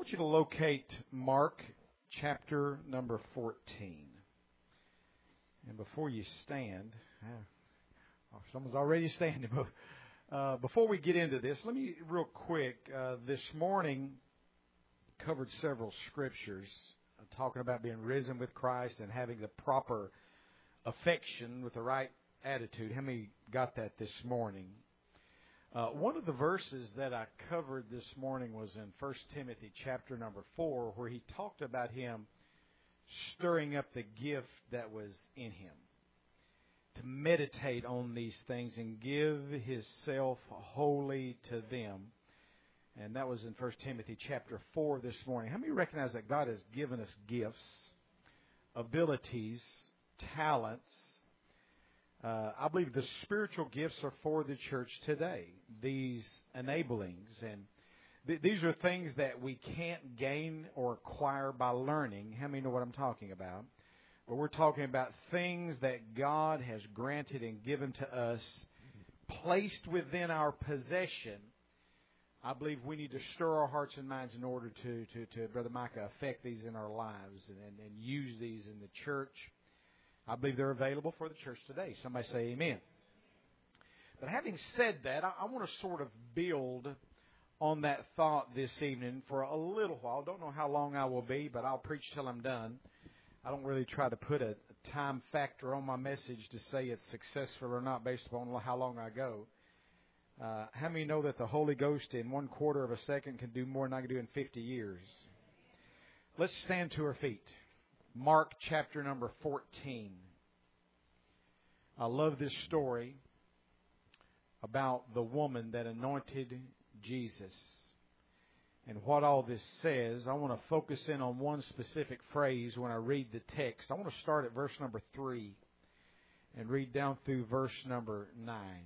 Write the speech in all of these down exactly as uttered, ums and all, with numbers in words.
want you to locate Mark chapter number fourteen. And before you stand, uh, someone's already standing. Uh, before we get into this, let me real quick. Uh, this morning covered several scriptures uh, talking about being risen with Christ and having the proper affection with the right attitude. How many got that this morning? Uh, one of the verses that I covered this morning was in First Timothy chapter number four, where he talked about him stirring up the gift that was in him, to meditate on these things and give himself wholly to them. And that was in First Timothy chapter four this morning. How many recognize that God has given us gifts, abilities, talents? Uh, I believe the spiritual gifts are for the church today. These enablings and th- these are things that we can't gain or acquire by learning. How many know what I'm talking about? But we're talking about things that God has granted and given to us, placed within our possession. I believe we need to stir our hearts and minds in order to, to, to Brother Micah, affect these in our lives and, and, and use these in the church. I believe they're available for the church today. Somebody say amen. But having said that, I, I want to sort of build on that thought this evening for a little while. Don't know how long I will be, but I'll preach till I'm done. I don't really try to put a, a time factor on my message to say it's successful or not based upon how long I go. Uh, how many know that the Holy Ghost in one quarter of a second can do more than I can do in fifty years? Let's stand to our feet. Mark chapter number fourteen. I love this story about the woman that anointed Jesus. And what all this says, I want to focus in on one specific phrase when I read the text. I want to start at verse number three and read down through verse number nine.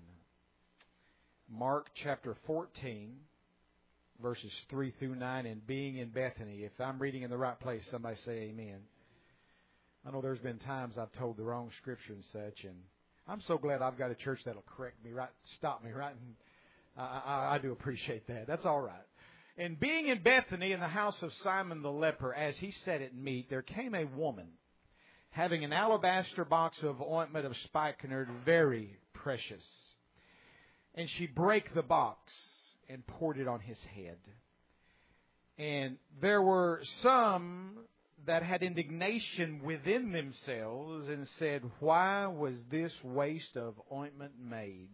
Mark chapter fourteen, verses three through nine, and being in Bethany. If I'm reading in the right place, somebody say amen. I know there's been times I've told the wrong scripture and such, and I'm so glad I've got a church that'll correct me, right, stop me, right, and I, I, I do appreciate that. That's all right. And being in Bethany in the house of Simon the leper, as he sat at meat, there came a woman having an alabaster box of ointment of spikenard, very precious. And she brake the box and poured it on his head. And there were some that had indignation within themselves and said, why was this waste of ointment made?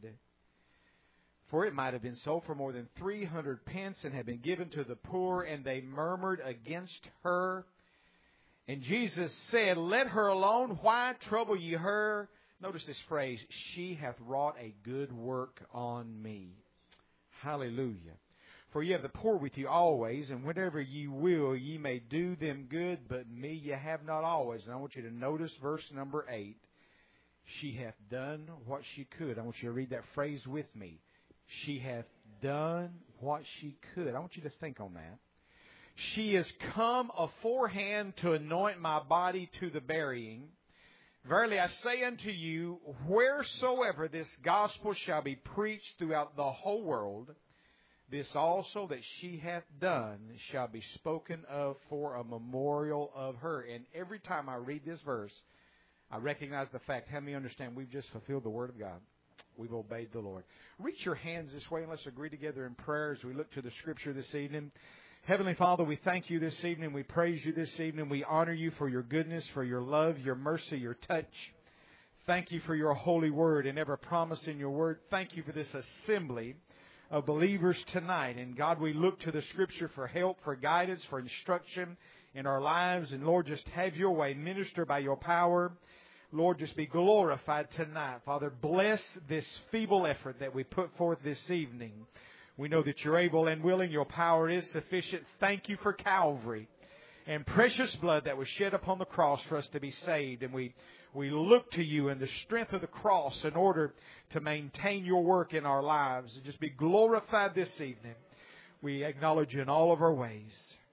For it might have been sold for more than three hundred pence and had been given to the poor, and they murmured against her. And Jesus said, let her alone. Why trouble ye her? Notice this phrase, she hath wrought a good work on me. Hallelujah. For ye have the poor with you always, and whenever ye will, ye may do them good, but me ye have not always. And I want you to notice verse number eight. She hath done what she could. I want you to read that phrase with me. She hath done what she could. I want you to think on that. She is come aforehand to anoint my body to the burying. Verily I say unto you, wheresoever this gospel shall be preached throughout the whole world, this also that she hath done shall be spoken of for a memorial of her. And every time I read this verse, I recognize the fact. How many understand we've just fulfilled the Word of God? We've obeyed the Lord. Reach your hands this way and let's agree together in prayer as we look to the Scripture this evening. Heavenly Father, we thank you this evening. We praise you this evening. We honor you for your goodness, for your love, your mercy, your touch. Thank you for your holy word and every promise in your word. Thank you for this assembly of believers tonight. And God, we look to the Scripture for help, for guidance, for instruction in our lives. And Lord, just have your way. Minister by your power. Lord, just be glorified tonight. Father, bless this feeble effort that we put forth this evening. We know that you're able and willing. Your power is sufficient. Thank you for Calvary and precious blood that was shed upon the cross for us to be saved. And we, we look to you in the strength of the cross in order to maintain your work in our lives. And just be glorified this evening. We acknowledge you in all of our ways.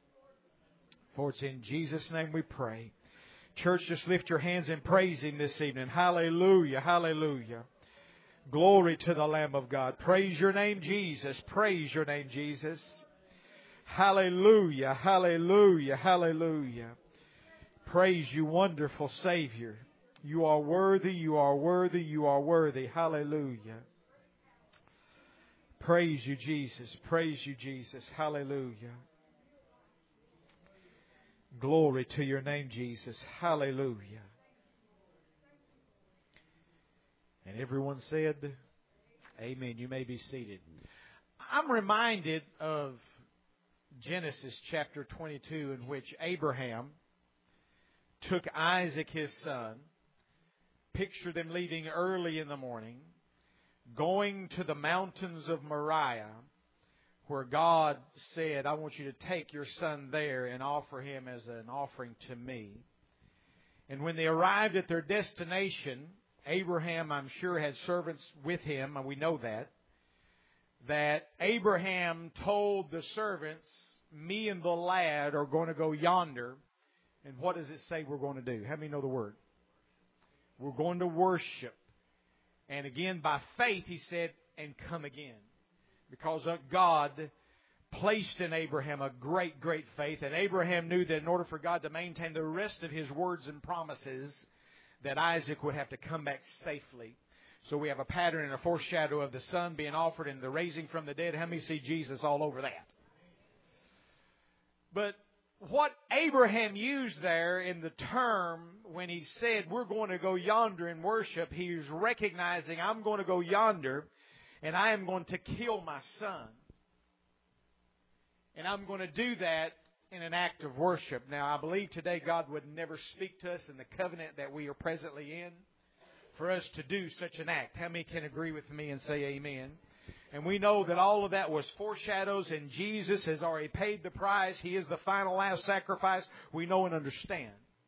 For it's in Jesus' name we pray. Church, just lift your hands and praise Him this evening. Hallelujah, hallelujah. Glory to the Lamb of God. Praise your name, Jesus. Praise your name, Jesus. Hallelujah, hallelujah, hallelujah. Praise you, wonderful Savior. You are worthy, you are worthy, you are worthy. Hallelujah. Praise you, Jesus. Praise you, Jesus. Hallelujah. Glory to your name, Jesus. Hallelujah. And everyone said, amen. You may be seated. I'm reminded of Genesis chapter twenty-two, in which Abraham took Isaac his son, picture them leaving early in the morning, going to the mountains of Moriah, where God said, I want you to take your son there and offer him as an offering to me. And when they arrived at their destination, Abraham, I'm sure, had servants with him, and we know that, that Abraham told the servants, me and the lad are going to go yonder. And what does it say we're going to do? How many know the word? We're going to worship. And again, by faith, he said, and come again. Because God placed in Abraham a great, great faith. And Abraham knew that in order for God to maintain the rest of His words and promises, that Isaac would have to come back safely. So we have a pattern and a foreshadow of the Son being offered and the raising from the dead. How many see Jesus all over that? But what Abraham used there in the term when he said, we're going to go yonder and worship, he's recognizing, I'm going to go yonder and I am going to kill my son. And I'm going to do that in an act of worship. Now, I believe today God would never speak to us in the covenant that we are presently in for us to do such an act. How many can agree with me and say amen? And we know that all of that was foreshadows, and Jesus has already paid the price. He is the final last sacrifice. We know and understand.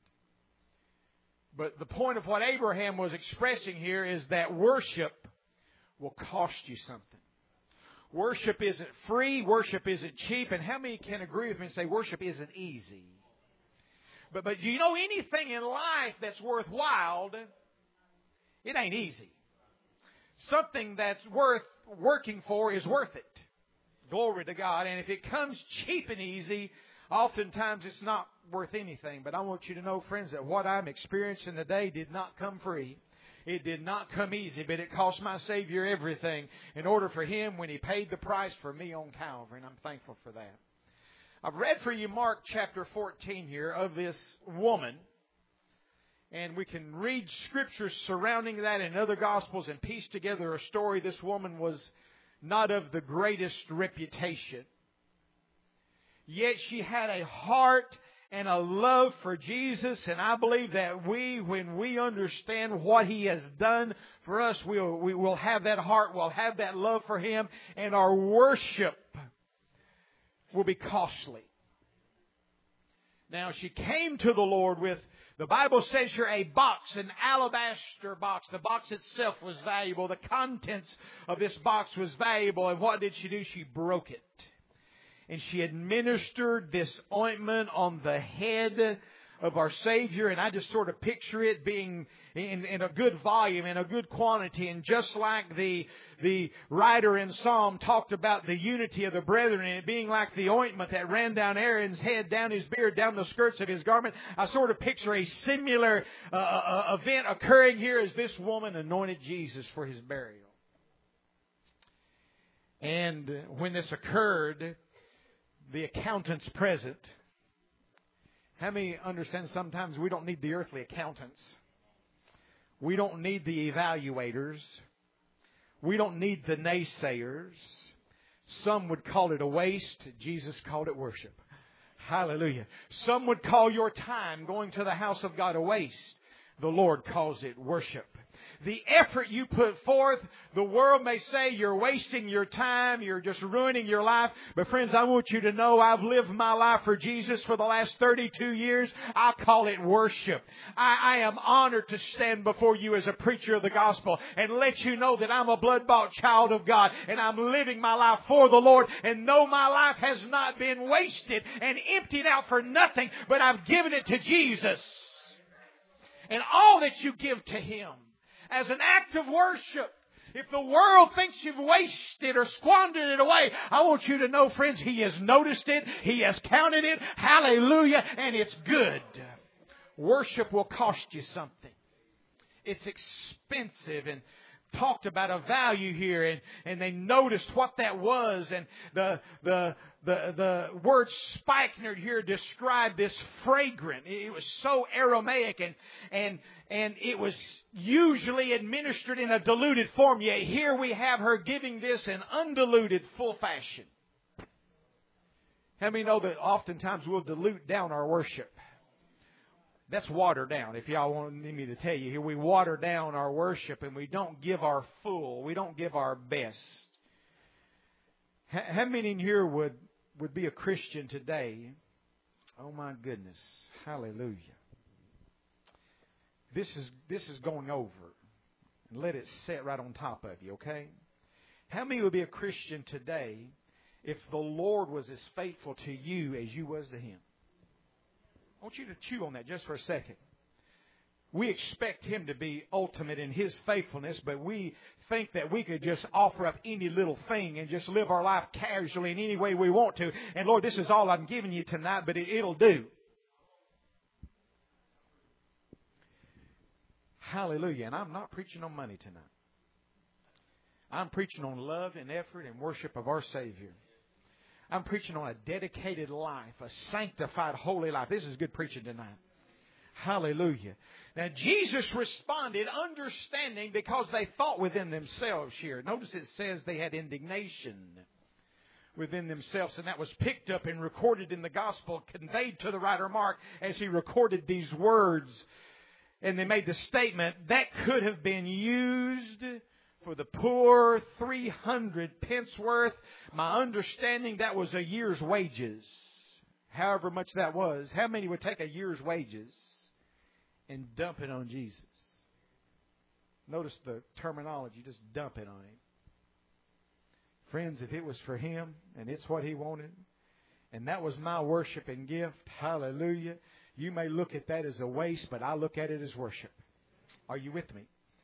But the point of what Abraham was expressing here is that worship will cost you something. Worship isn't free. Worship isn't cheap. And how many can agree with me and say worship isn't easy? But, but you know, anything in life that's worthwhile, it ain't easy. Something that's worth working for is worth it. Glory to God. And if it comes cheap and easy, oftentimes it's not worth anything. But I want you to know, friends, that what I'm experiencing today did not come free. It did not come easy, but it cost my Savior everything in order for Him when He paid the price for me on Calvary. And I'm thankful for that. I've read for you Mark chapter fourteen here of this woman. And we can read scriptures surrounding that in other Gospels and piece together a story. This woman was not of the greatest reputation. Yet she had a heart and a love for Jesus. And I believe that we, when we understand what He has done for us, we'll, we will have that heart, we'll have that love for Him. And our worship will be costly. Now, she came to the Lord with, the Bible says here, a box, an alabaster box. The box itself was valuable. The contents of this box was valuable. And what did she do? She broke it. And she administered this ointment on the head of our Savior. And I just sort of picture it being in, in a good volume, in a good quantity. And just like the, the writer in Psalm talked about the unity of the brethren and it being like the ointment that ran down Aaron's head, down his beard, down the skirts of his garment, I sort of picture a similar uh, uh, event occurring here as this woman anointed Jesus for His burial. And when this occurred, the accountants present. How many understand sometimes we don't need the earthly accountants? We don't need the evaluators. We don't need the naysayers. Some would call it a waste. Jesus called it worship. Hallelujah. Some would call your time going to the house of God a waste. The Lord calls it worship. The effort you put forth, the world may say you're wasting your time, you're just ruining your life. But friends, I want you to know I've lived my life for Jesus for the last thirty-two years. I call it worship. I, I am honored to stand before you as a preacher of the gospel and let you know that I'm a blood-bought child of God and I'm living my life for the Lord. And no, my life has not been wasted and emptied out for nothing, but I've given it to Jesus. And all that you give to Him as an act of worship If the world thinks you've wasted or squandered it away, I want you to know, friends, He has noticed it. He has counted it. Hallelujah. And it's good. Worship will cost you something. It's expensive, and talked about a value here, and, and they noticed what that was, and the the the the word spikenard here described this fragrant. It was so aromatic, and and and it was usually administered in a diluted form. Yet here we have her giving this in undiluted, full fashion. How many know that oftentimes we'll dilute down our worship? That's watered down. If y'all want me to tell you here, we water down our worship and we don't give our full. We don't give our best. How many in here would, would be a Christian today? Oh my goodness. Hallelujah. This is, this is going over. And let it set right on top of you, okay? How many would be a Christian today if the Lord was as faithful to you as you was to Him? I want you to chew on that just for a second. We expect Him to be ultimate in His faithfulness, but we think that we could just offer up any little thing and just live our life casually in any way we want to. And Lord, this is all I'm giving you tonight, but it, it'll do. Hallelujah. And I'm not preaching on money tonight. I'm preaching on love and effort and worship of our Savior. I'm preaching on a dedicated life, a sanctified, holy life. This is good preaching tonight. Hallelujah. Now, Jesus responded, understanding, because they thought within themselves here. Notice it says they had indignation within themselves, and that was picked up and recorded in the Gospel, conveyed to the writer Mark as he recorded these words. And they made the statement, that could have been used for the poor, three hundred pence worth. My understanding, that was a year's wages. However much that was. How many would take a year's wages and dump it on Jesus? Notice the terminology, just dump it on Him. Friends, if it was for Him and it's what He wanted, and that was my worship and gift, hallelujah, you may look at that as a waste, but I look at it as worship. Are you with me?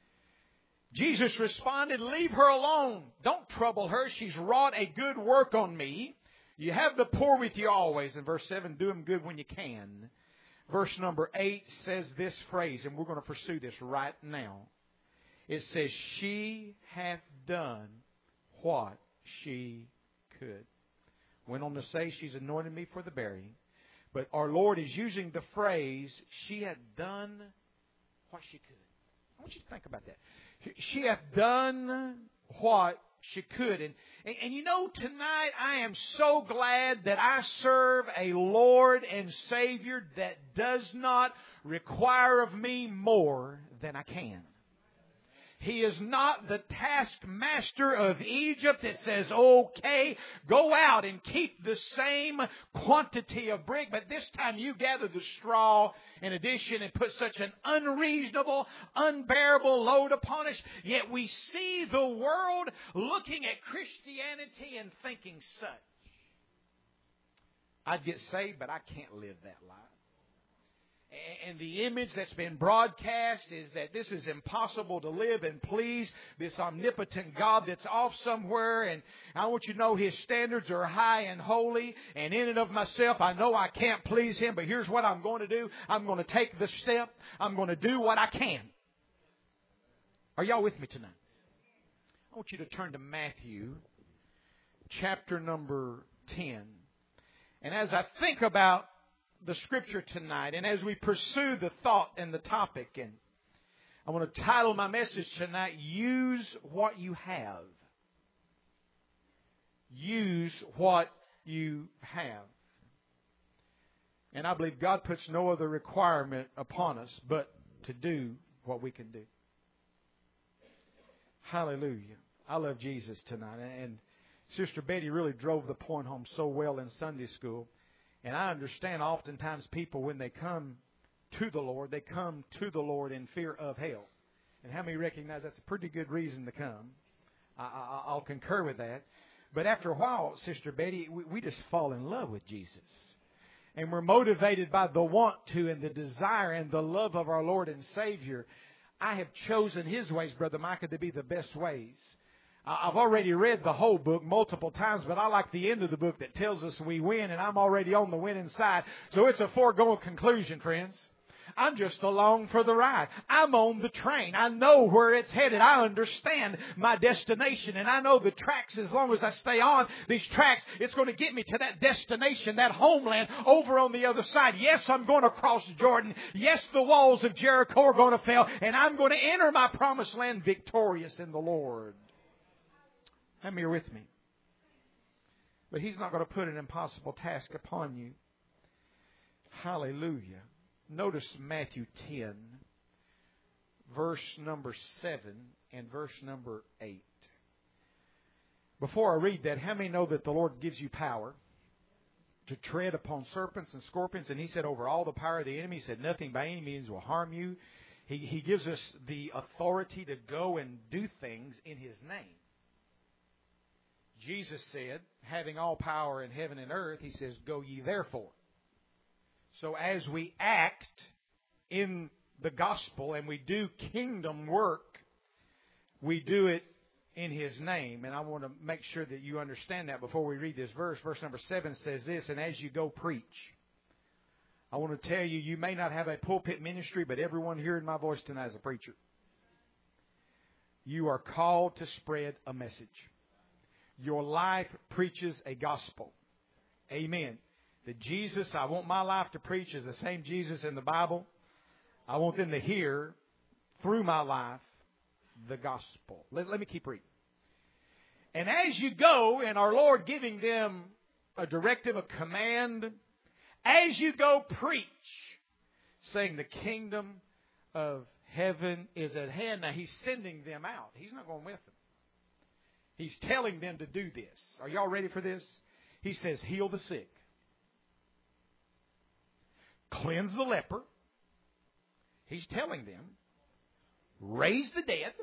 Jesus responded, leave her alone. Don't trouble her. She's wrought a good work on me. You have the poor with you always. In verse seven, do them good when you can. Verse number eight says this phrase, and we're going to pursue this right now. It says, she hath done what she could. Went on to say, she's anointed me for the burying. But our Lord is using the phrase, she had done what she could. I want you to think about that. She hath done what she could. And, and, and you know, tonight I am so glad that I serve a Lord and Savior that does not require of me more than I can. He is not the taskmaster of Egypt that says, okay, go out and keep the same quantity of brick, but this time you gather the straw in addition and put such an unreasonable, unbearable load upon us. Yet we see the world looking at Christianity and thinking such. I'd get saved, but I can't live that life. And the image that's been broadcast is that this is impossible to live and please this omnipotent God that's off somewhere. And I want you to know His standards are high and holy. And in and of myself, I know I can't please Him. But here's what I'm going to do. I'm going to take the step. I'm going to do what I can. Are y'all with me tonight? I want you to turn to Matthew chapter number ten. And as I think about the Scripture tonight, and as we pursue the thought and the topic, and I want to title my message tonight, Use What You Have. Use what you have. And I believe God puts no other requirement upon us but to do what we can do. Hallelujah. I love Jesus tonight. And Sister Betty really drove the point home so well in Sunday school. And I understand oftentimes people, when they come to the Lord, they come to the Lord in fear of hell. And how many recognize that's a pretty good reason to come? I, I, I'll concur with that. But after a while, Sister Betty, we, we just fall in love with Jesus. And we're motivated by the want to and the desire and the love of our Lord and Savior. I have chosen His ways, Brother Micah, to be the best ways. I've already read the whole book multiple times, but I like the end of the book that tells us we win, and I'm already on the winning side. So it's a foregone conclusion, friends. I'm just along for the ride. I'm on the train. I know where it's headed. I understand my destination, and I know the tracks, as long as I stay on these tracks, it's going to get me to that destination, that homeland over on the other side. Yes, I'm going to cross Jordan. Yes, the walls of Jericho are going to fail, and I'm going to enter my promised land victorious in the Lord. How many are with me? But He's not going to put an impossible task upon you. Hallelujah. Notice Matthew ten, verse number seven and verse number eight. Before I read that, how many know that the Lord gives you power to tread upon serpents and scorpions? And He said, over all the power of the enemy, He said, nothing by any means will harm you. He, he gives us the authority to go and do things in His name. Jesus said, having all power in heaven and earth, He says, go ye therefore. So as we act in the gospel and we do kingdom work, we do it in His name. And I want to make sure that you understand that before we read this verse. Verse number seven says this, and as you go preach. I want to tell you, you may not have a pulpit ministry, but everyone hearing my voice tonight is a preacher. You are called to spread a message. Your life preaches a gospel. Amen. The Jesus I want my life to preach is the same Jesus in the Bible. I want them to hear through my life the gospel. Let, let me keep reading. And as you go, and our Lord giving them a directive, a command, as you go preach, saying the kingdom of heaven is at hand. Now He's sending them out. He's not going with them. He's telling them to do this. Are y'all ready for this? He says, heal the sick. Cleanse the leper. He's telling them, raise the dead.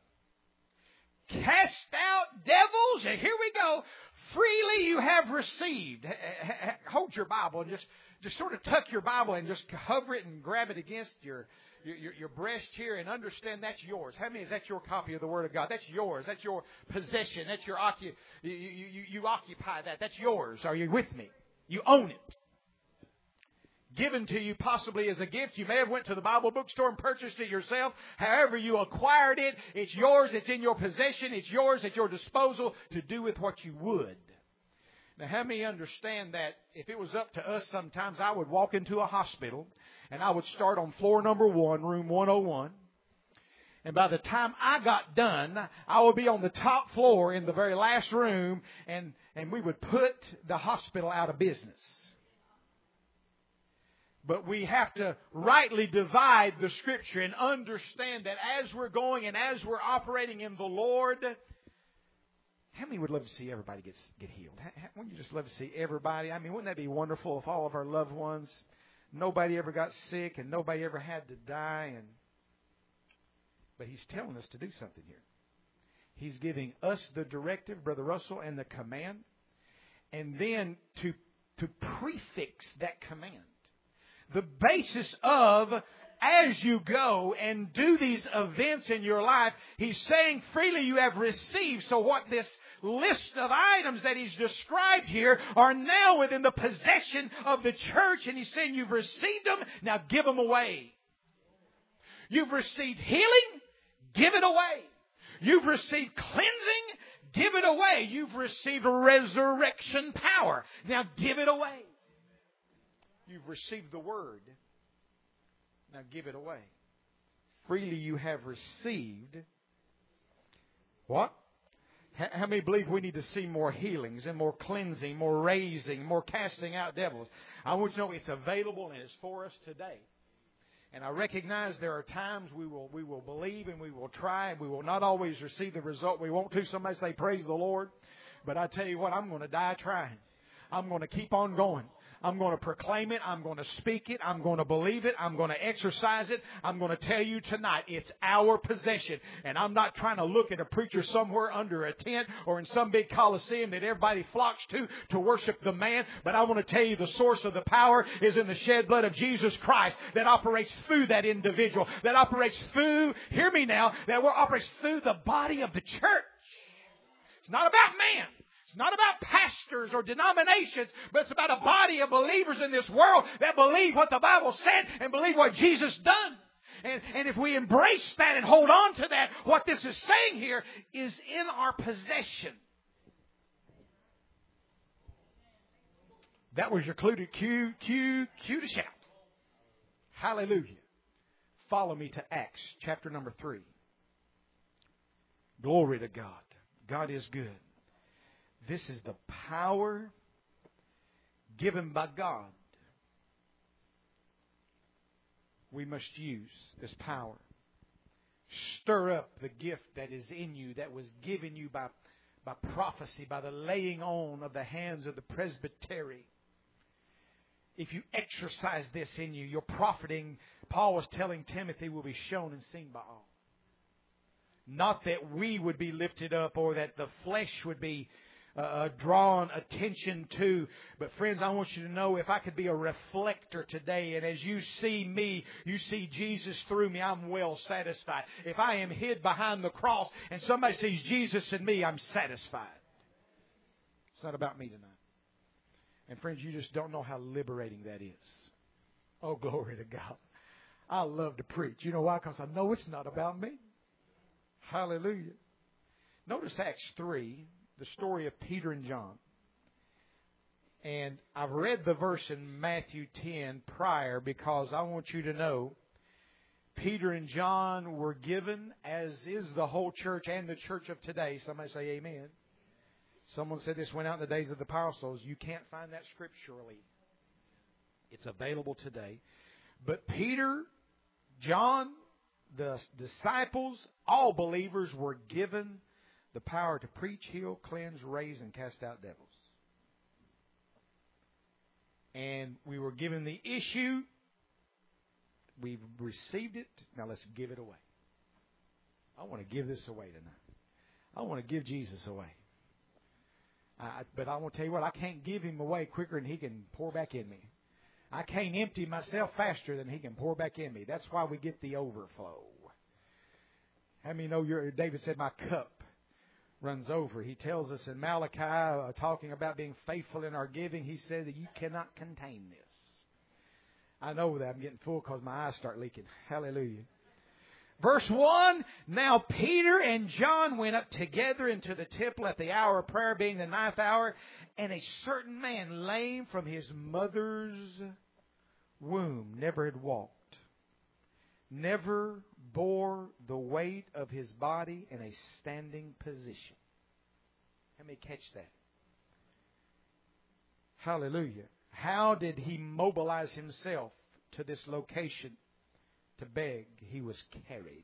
Cast out devils. And here we go. Freely you have received. Hold your Bible and just, just sort of tuck your Bible and just hover it and grab it against your Your, your breast here and understand that's yours. How many is that your copy of the Word of God? That's yours. That's your possession. That's your occu- you, you, you occupy that. That's yours. Are you with me? You own it. Given to you possibly as a gift. You may have went to the Bible bookstore and purchased it yourself. However you acquired it, it's yours. It's in your possession. It's yours at your disposal to do with what you would. Now, how many understand that if it was up to us, sometimes I would walk into a hospital and I would start on floor number one, room one oh one. And by the time I got done, I would be on the top floor in the very last room, and, and we would put the hospital out of business. But we have to rightly divide the Scripture and understand that as we're going and as we're operating in the Lord, how many would love to see everybody get, get healed? Wouldn't you just love to see everybody? I mean, wouldn't that be wonderful if all of our loved ones, nobody ever got sick and nobody ever had to die? And But He's telling us to do something here. He's giving us the directive, Brother Russell, and the command. And then to, to prefix that command. The basis of, as you go and do these events in your life, He's saying freely you have received. So what this list of items that He's described here are now within the possession of the church. And He's saying you've received them, now give them away. You've received healing, give it away. You've received cleansing, give it away. You've received resurrection power, now give it away. You've received the Word, now give it away. Freely you have received. What? How many believe we need to see more healings and more cleansing, more raising, more casting out devils? I want you to know it's available and it's for us today. And I recognize there are times we will we will believe and we will try and we will not always receive the result we want to. Somebody say, praise the Lord. But I tell you what, I'm going to die trying. I'm going to keep on going. I'm going to proclaim it. I'm going to speak it. I'm going to believe it. I'm going to exercise it. I'm going to tell you tonight, it's our possession. And I'm not trying to look at a preacher somewhere under a tent or in some big coliseum that everybody flocks to to worship the man. But I want to tell you the source of the power is in the shed blood of Jesus Christ that operates through that individual, that operates through, hear me now, that operates through the body of the church. It's not about man. It's not about pastors or denominations, but it's about a body of believers in this world that believe what the Bible said and believe what Jesus done. And, and if we embrace that and hold on to that, what this is saying here is in our possession. That was your clue to cue, cue, cue to shout. Hallelujah. Follow me to Acts chapter number three. Glory to God. God is good. This is the power given by God. We must use this power. Stir up the gift that is in you, that was given you by, by prophecy, by the laying on of the hands of the presbytery. If you exercise this in you, your profiting, Paul was telling Timothy, will be shown and seen by all. Not that we would be lifted up or that the flesh would be Uh, drawn attention to. But friends, I want you to know, if I could be a reflector today, and as you see me, you see Jesus through me, I'm well satisfied. If I am hid behind the cross and somebody sees Jesus in me, I'm satisfied. It's not about me tonight. And friends, you just don't know how liberating that is. Oh, glory to God. I love to preach. You know why? Because I know it's not about me. Hallelujah. Notice Acts three. The story of Peter and John. And I've read the verse in Matthew ten prior because I want you to know Peter and John were given, as is the whole church and the church of today. Somebody say amen. Someone said this went out in the days of the apostles. You can't find that scripturally. It's available today. But Peter, John, the disciples, all believers were given the power to preach, heal, cleanse, raise, and cast out devils. And we were given the issue. We've received it. Now let's give it away. I want to give this away tonight. I want to give Jesus away. I, but I want to tell you what, I can't give Him away quicker than He can pour back in me. I can't empty myself faster than He can pour back in me. That's why we get the overflow. How many know your, David said, my cup runs over. He tells us in Malachi, uh, talking about being faithful in our giving, he said that you cannot contain this. I know that I'm getting full because my eyes start leaking. Hallelujah. Verse one, now Peter and John went up together into the temple at the hour of prayer, being the ninth hour, and a certain man, lame from his mother's womb, never had walked, never bore the weight of his body in a standing position. Let me catch that. Hallelujah. How did he mobilize himself to this location to beg? He was carried.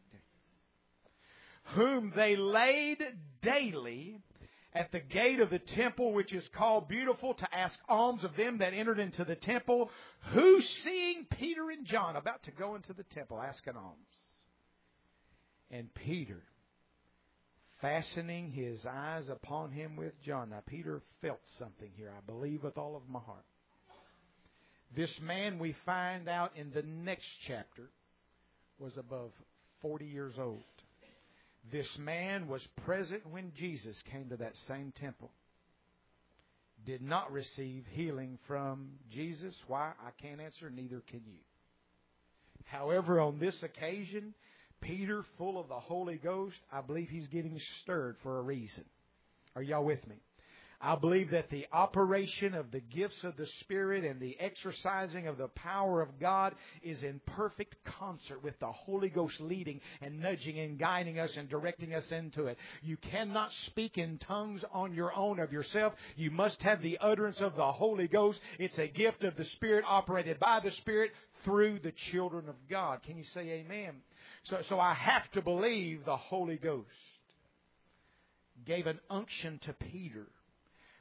Whom they laid daily at the gate of the temple, which is called Beautiful, to ask alms of them that entered into the temple, who, seeing Peter and John about to go into the temple, ask an alms. And Peter, fastening his eyes upon him with John. Now, Peter felt something here, I believe, with all of my heart. This man, we find out in the next chapter, was above forty years old. This man was present when Jesus came to that same temple. Did not receive healing from Jesus. Why? I can't answer, neither can you. However, on this occasion, Peter, full of the Holy Ghost, I believe he's getting stirred for a reason. Are y'all with me? I believe that the operation of the gifts of the Spirit and the exercising of the power of God is in perfect concert with the Holy Ghost leading and nudging and guiding us and directing us into it. You cannot speak in tongues on your own of yourself. You must have the utterance of the Holy Ghost. It's a gift of the Spirit operated by the Spirit through the children of God. Can you say amen? So, so I have to believe the Holy Ghost gave an unction to Peter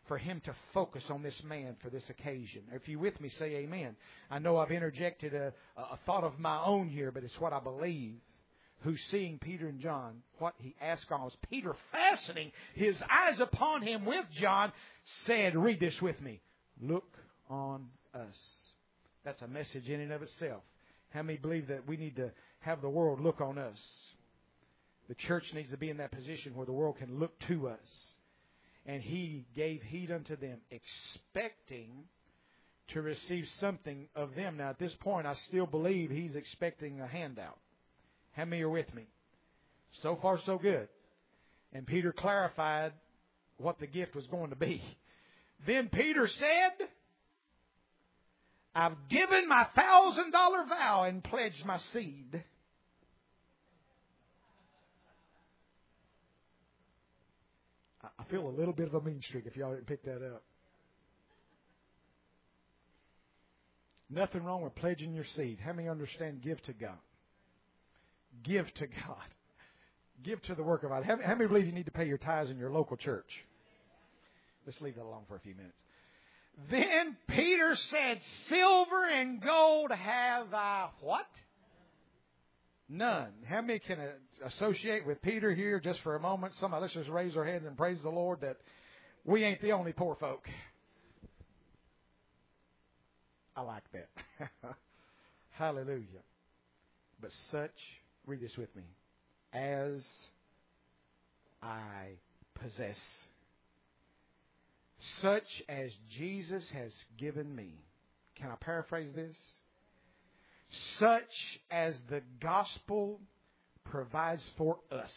for him to focus on this man for this occasion. If you're with me, say amen. I know I've interjected a, a thought of my own here, but it's what I believe. Who's seeing Peter and John, what he asked God was, Peter, fastening his eyes upon him with John, said, read this with me, look on us. That's a message in and of itself. How many believe that we need to have the world look on us? The church needs to be in that position where the world can look to us. And he gave heed unto them, expecting to receive something of them. Now, at this point, I still believe he's expecting a handout. How many are with me? So far, so good. And Peter clarified what the gift was going to be. Then Peter said, I've given my thousand dollar vow and pledged my seed. I feel a little bit of a mean streak if y'all didn't pick that up. Nothing wrong with pledging your seed. How many understand give to God? Give to God. Give to the work of God. How, how many believe you need to pay your tithes in your local church? Let's leave that alone for a few minutes. Then Peter said, silver and gold have I what? None. How many can associate with Peter here just for a moment? Somebody, let's just raise our hands and praise the Lord that we ain't the only poor folk. I like that. Hallelujah. But such, read this with me, as I possess, such as Jesus has given me. Can I paraphrase this? Such as the gospel provides for us.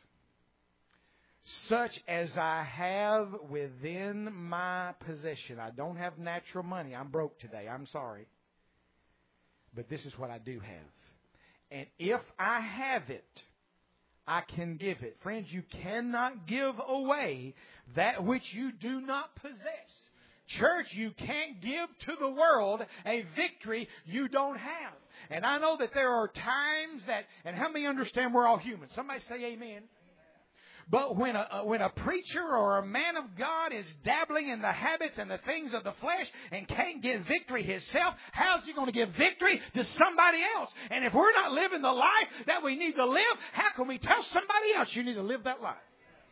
Such as I have within my possession. I don't have natural money. I'm broke today. I'm sorry. But this is what I do have. And if I have it, I can give it. Friends, you cannot give away that which you do not possess. Church, you can't give to the world a victory you don't have. And I know that there are times that, and how many understand we're all human? Somebody say amen. But when a, when a preacher or a man of God is dabbling in the habits and the things of the flesh and can't get victory himself, how's he going to give victory to somebody else? And if we're not living the life that we need to live, how can we tell somebody else you need to live that life?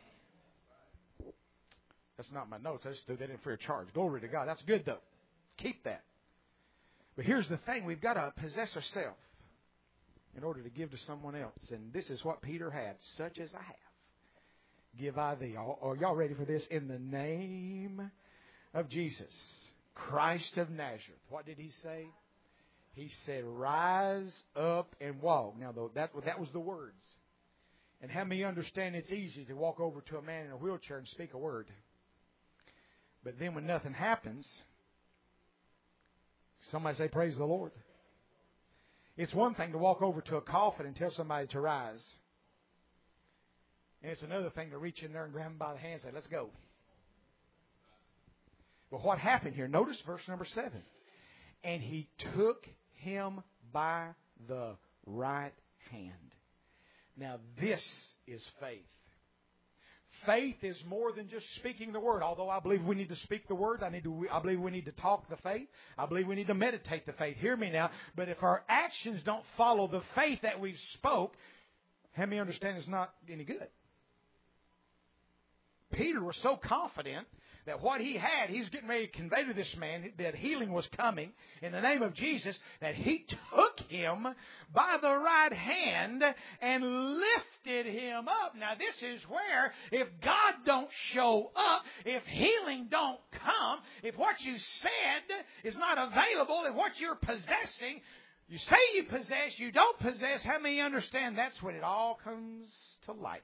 That's not my notes. I just threw that in for a charge. Glory to God. That's good, though. Keep that. But here's the thing. We've got to possess ourselves in order to give to someone else. And this is what Peter had. Such as I have, give I thee. Are y'all ready for this? In the name of Jesus, Christ of Nazareth. What did he say? He said, rise up and walk. Now, that, that was the words. And how many understand it's easy to walk over to a man in a wheelchair and speak a word? But then when nothing happens, somebody say, praise the Lord. It's one thing to walk over to a coffin and tell somebody to rise. And it's another thing to reach in there and grab him by the hand and say, let's go. But what happened here? Notice verse number seven. And he took him by the right hand. Now this is faith. Faith is more than just speaking the word. Although I believe we need to speak the word, I need to. I believe we need to talk the faith. I believe we need to meditate the faith. Hear me now. But if our actions don't follow the faith that we've spoke, how many understand it's not any good? Peter was so confident that what he had, he was getting ready to convey to this man that healing was coming in the name of Jesus, that he took him by the right hand and lifted him up. Now this is where, if God don't show up, if healing don't come, if what you said is not available, if what you're possessing, you say you possess, you don't possess, how many understand that's when it all comes to light?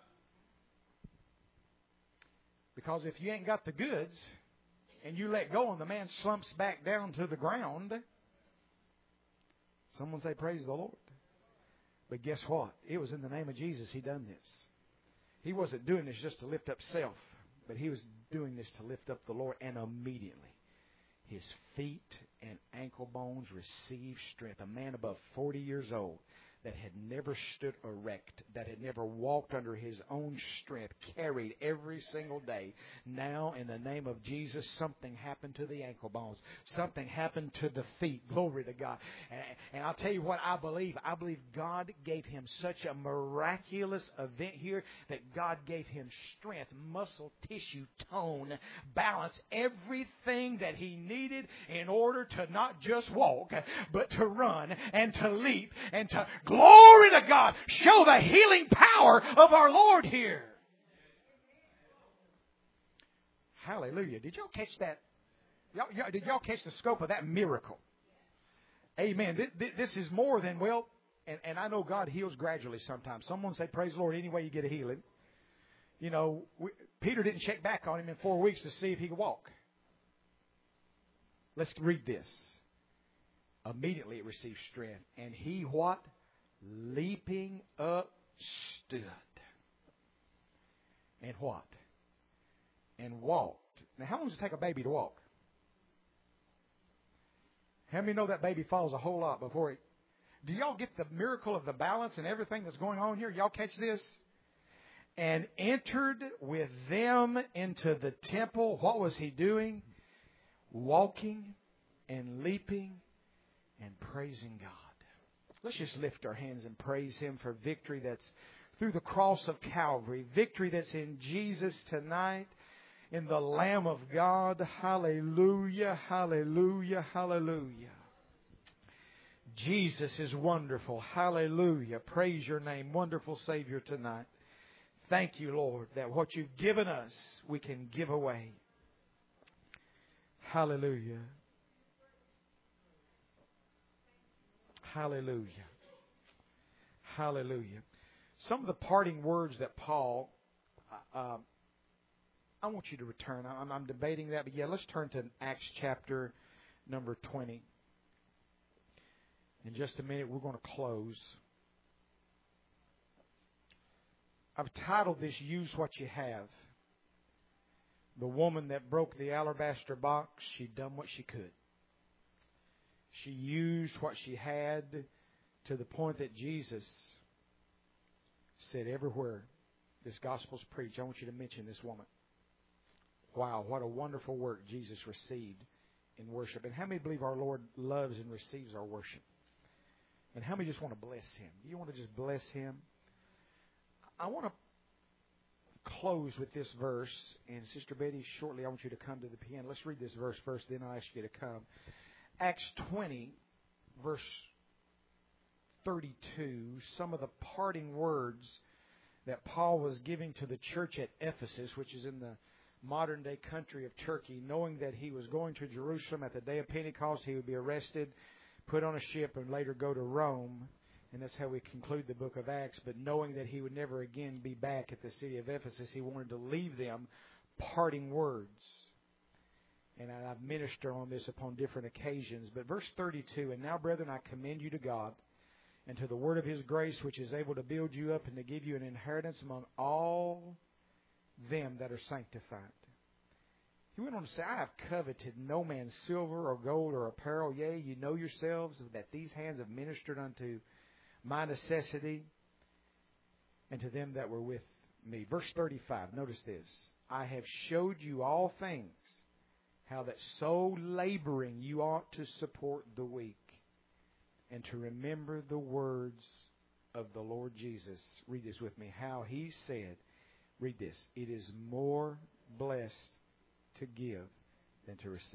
Because if you ain't got the goods and you let go and the man slumps back down to the ground, someone say, praise the Lord. But guess what? It was in the name of Jesus he done this. He wasn't doing this just to lift up self, but he was doing this to lift up the Lord. And immediately his feet and ankle bones received strength. A man above forty years old. that had never stood erect, that had never walked under his own strength, carried every single day. Now, in the name of Jesus, something happened to the ankle bones. Something happened to the feet. Glory to God. And, and I'll tell you what I believe. I believe God gave him such a miraculous event here that God gave him strength, muscle, tissue, tone, balance, everything that he needed in order to not just walk, but to run and to leap and to, glory to God, show the healing power of our Lord here. Hallelujah. Did y'all catch that? Y'all, y'all, did y'all catch the scope of that miracle? Amen. This, this is more than, well, and, and I know God heals gradually sometimes. Someone say, praise the Lord, any way you get a healing. You know, we, Peter didn't check back on him in four weeks to see if he could walk. Let's read this. Immediately it received strength. And he what? Leaping up stood. And what? And walked. Now, how long does it take a baby to walk? How many know that baby falls a whole lot before it? Do y'all get the miracle of the balance and everything that's going on here? Y'all catch this? And entered with them into the temple. What was he doing? Walking and leaping and praising God. Let's just lift our hands and praise Him for victory that's through the cross of Calvary. Victory that's in Jesus tonight, in the Lamb of God. Hallelujah, hallelujah, hallelujah. Jesus is wonderful. Hallelujah. Praise your name, wonderful Savior, tonight. Thank you, Lord, that what you've given us, we can give away. Hallelujah. Hallelujah. Hallelujah. Some of the parting words that Paul, uh, I want you to return. I'm, I'm debating that, but yeah, let's turn to Acts chapter number twenty. In just a minute, we're going to close. I've titled this, Use What You Have. The woman that broke the alabaster box, she'd done what she could. She used what she had to the point that Jesus said, everywhere this gospel's preached, I want you to mention this woman. Wow, what a wonderful work Jesus received in worship. And how many believe our Lord loves and receives our worship? And how many just want to bless Him? You want to just bless Him? I want to close with this verse. And Sister Betty, shortly I want you to come to the piano. Let's read this verse first, then I'll ask you to come. Acts twenty, verse thirty-two, some of the parting words that Paul was giving to the church at Ephesus, which is in the modern-day country of Turkey, knowing that he was going to Jerusalem at the day of Pentecost. He would be arrested, put on a ship, and later go to Rome. And that's how we conclude the book of Acts. But knowing that he would never again be back at the city of Ephesus, he wanted to leave them parting words. And I've ministered on this upon different occasions. But verse thirty-two, and now, brethren, I commend you to God and to the word of His grace, which is able to build you up and to give you an inheritance among all them that are sanctified. He went on to say, I have coveted no man's silver or gold or apparel. Yea, you know yourselves that these hands have ministered unto my necessity and to them that were with me. Verse thirty-five, notice this. I have showed you all things, how that so laboring you ought to support the weak, and to remember the words of the Lord Jesus. Read this with me. How He said, read this, it is more blessed to give than to receive.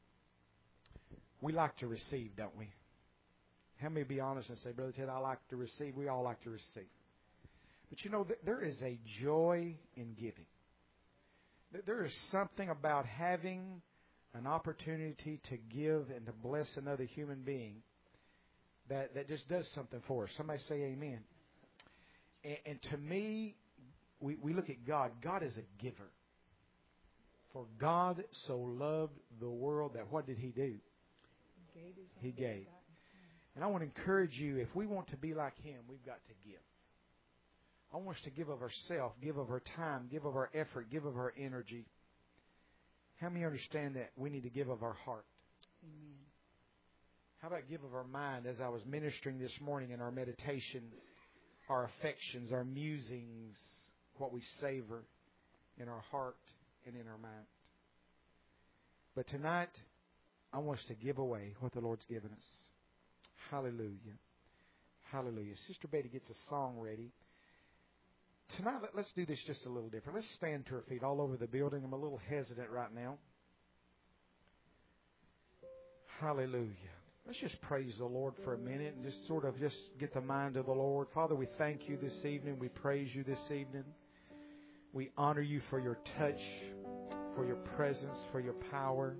We like to receive, don't we? How many be honest and say, Brother Ted, I like to receive? We all like to receive. But you know, there is a joy in giving. There is something about having an opportunity to give and to bless another human being that, that just does something for us. Somebody say amen. And, and to me, we, we look at God. God is a giver. For God so loved the world that what did He do? He gave. And I want to encourage you, if we want to be like Him, we've got to give. I want us to give of ourselves, give of our time, give of our effort, give of our energy. How many understand that we need to give of our heart? Amen. How about give of our mind, as I was ministering this morning in our meditation, our affections, our musings, what we savor in our heart and in our mind. But tonight, I want us to give away what the Lord's given us. Hallelujah. Hallelujah. Sister Betty gets a song ready. Tonight, let's do this just a little different. Let's stand to our feet all over the building. I'm a little hesitant right now. Hallelujah. Let's just praise the Lord for a minute and just sort of just get the mind of the Lord. Father, we thank you this evening. We praise you this evening. We honor you for your touch, for your presence, for your power.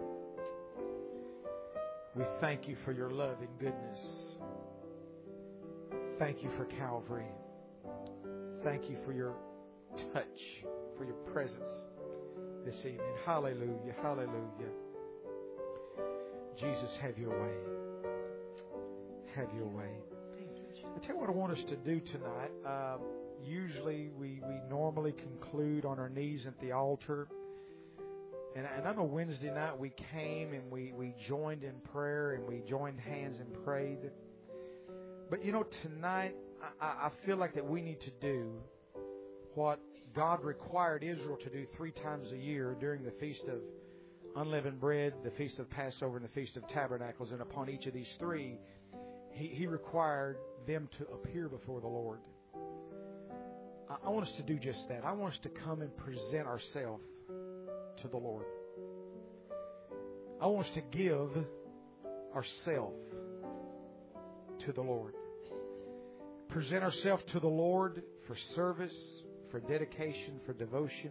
We thank you for your love and goodness. Thank you for Calvary. Thank you for your touch, for your presence this evening. Hallelujah, hallelujah. Jesus, have your way. Have your way. I tell you what I want us to do tonight. Uh, usually we, we normally conclude on our knees at the altar. And, and I know Wednesday night we came and we, we joined in prayer and we joined hands and prayed. But you know, tonight I, I feel like that we need to do what God required Israel to do three times a year during the Feast of Unleavened Bread, the Feast of Passover, and the Feast of Tabernacles. And upon each of these three, He, he required them to appear before the Lord. I, I want us to do just that. I want us to come and present ourselves to the Lord. I want us to give ourselves to the Lord. Present ourselves to the Lord for service, for dedication, for devotion.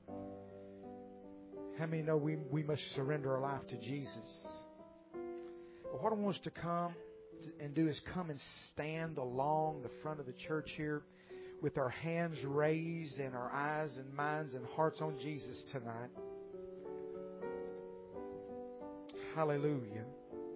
How many know we, we must surrender our life to Jesus? But what I want us to come and do is come and stand along the front of the church here with our hands raised and our eyes and minds and hearts on Jesus tonight. Hallelujah.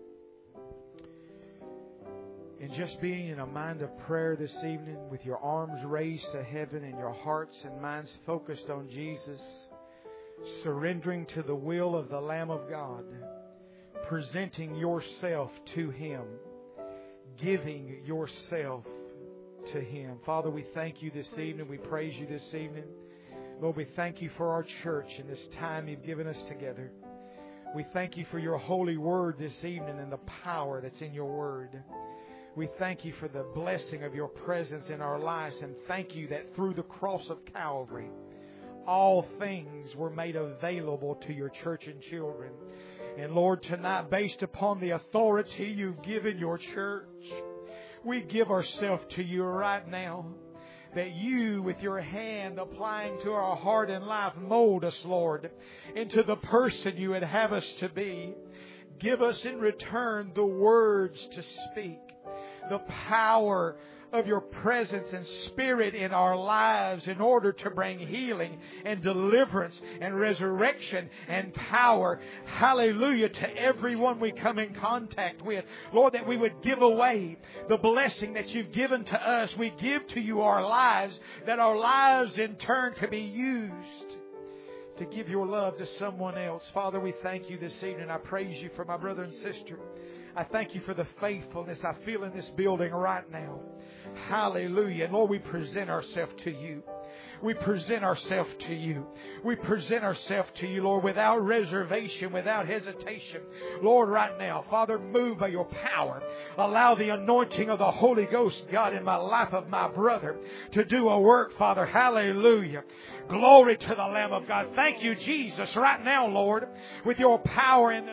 And just being in a mind of prayer this evening with your arms raised to heaven and your hearts and minds focused on Jesus, surrendering to the will of the Lamb of God, presenting yourself to Him, giving yourself to Him. Father, we thank you this evening. We praise you this evening. Lord, we thank you for our church and this time you've given us together. We thank you for your holy word this evening and the power that's in your word. We thank you for the blessing of your presence in our lives, and thank you that through the cross of Calvary, all things were made available to your church and children. And Lord, tonight, based upon the authority you've given your church, we give ourselves to you right now. That you, with your hand applying to our heart and life, mold us, Lord, into the person you would have us to be. Give us in return the words to speak, the power of your presence and spirit in our lives in order to bring healing and deliverance and resurrection and power, hallelujah, to everyone we come in contact with. Lord, that we would give away the blessing that you've given to us. We give to you our lives, that our lives in turn could be used to give your love to someone else. Father, we thank you this evening. I praise you for my brother and sister. I thank you for the faithfulness I feel in this building right now. Hallelujah. And Lord, we present ourselves to you. We present ourselves to you. We present ourselves to you, Lord, without reservation, without hesitation. Lord, right now, Father, move by your power. Allow the anointing of the Holy Ghost, God, in my life of my brother to do a work, Father. Hallelujah. Glory to the Lamb of God. Thank you, Jesus, right now, Lord, with your power and the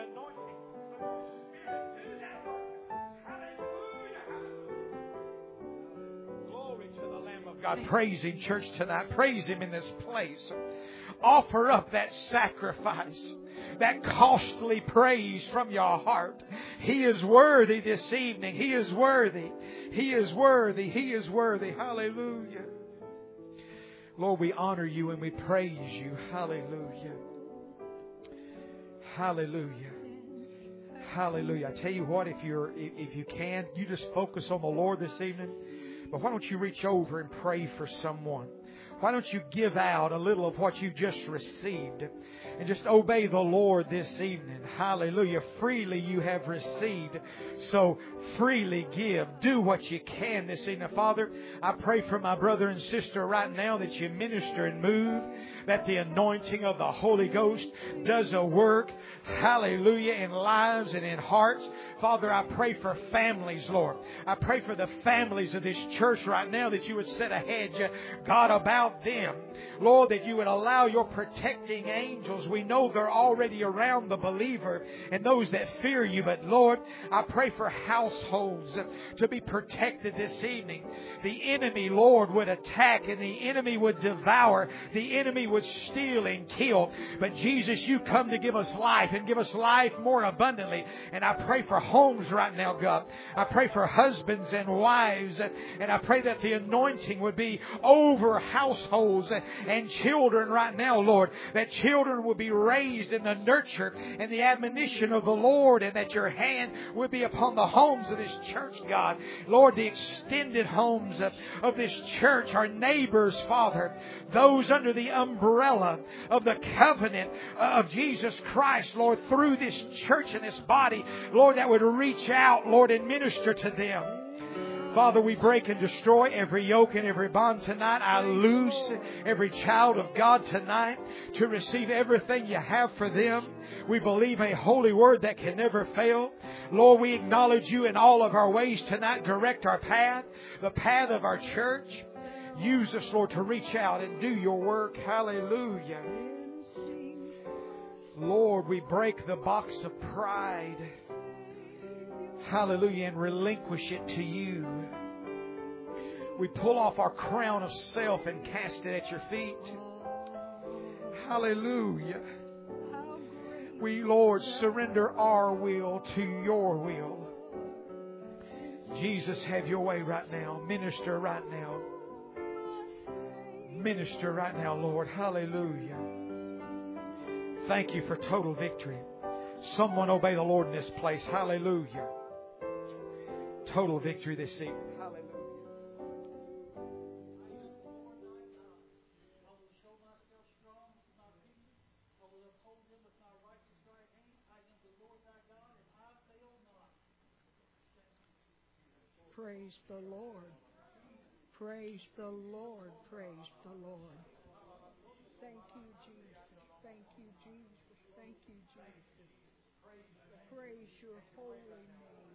God, praise Him, church, tonight. Praise Him in this place. Offer up that sacrifice, that costly praise from your heart. He is worthy this evening. He is worthy. He is worthy. He is worthy. Hallelujah. Lord, we honor you and we praise you. Hallelujah. Hallelujah. Hallelujah. I tell you what, if you're, if you can, you just focus on the Lord this evening. But why don't you reach over and pray for someone? Why don't you give out a little of what you just received? and just obey the Lord this evening. Hallelujah. Freely you have received, so freely give. Do what you can this evening. Father, I pray for my brother and sister right now that you minister and move, that the anointing of the Holy Ghost does a work, hallelujah, in lives and in hearts. Father, I pray for families, Lord. I pray for the families of this church right now that you would set a hedge, God, about them. Lord, that you would allow your protecting angels. We know they're already around the believer and those that fear you. But Lord, I pray for households to be protected this evening. The enemy, Lord, would attack and the enemy would devour. The enemy would steal and kill. But Jesus, you come to give us life and give us life more abundantly. And I pray for homes right now, God. I pray for husbands and wives. And I pray that the anointing would be over households and children right now, Lord. That children will be raised in the nurture and the admonition of the Lord, and that your hand will be upon the homes of this church, God. Lord, the extended homes of, of this church, our neighbors, Father, those under the umbrella of the covenant of Jesus Christ, Lord, through this church and this body, Lord, that would reach out, Lord, and minister to them. Father, we break and destroy every yoke and every bond tonight. I loose every child of God tonight to receive everything you have for them. We believe a holy word that can never fail. Lord, we acknowledge you in all of our ways tonight. Direct our path, the path of our church. Use us, Lord, to reach out and do your work. Hallelujah. Lord, we break the box of pride. Hallelujah, and relinquish it to you. We pull off our crown of self and cast it at your feet. Hallelujah. We, Lord, surrender our will to your will. Jesus, have your way right now. Minister right now. Minister right now, Lord. Hallelujah. Thank you for total victory. Someone obey the Lord in this place. Hallelujah. Total victory this evening. Hallelujah. Praise the Lord. Praise the Lord. Praise the Lord. Thank you, Jesus. Thank you, Jesus. Thank you, Jesus. Praise your holy name.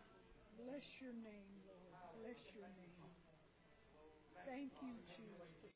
Bless your name, Lord. Bless your name. Thank you, Jesus.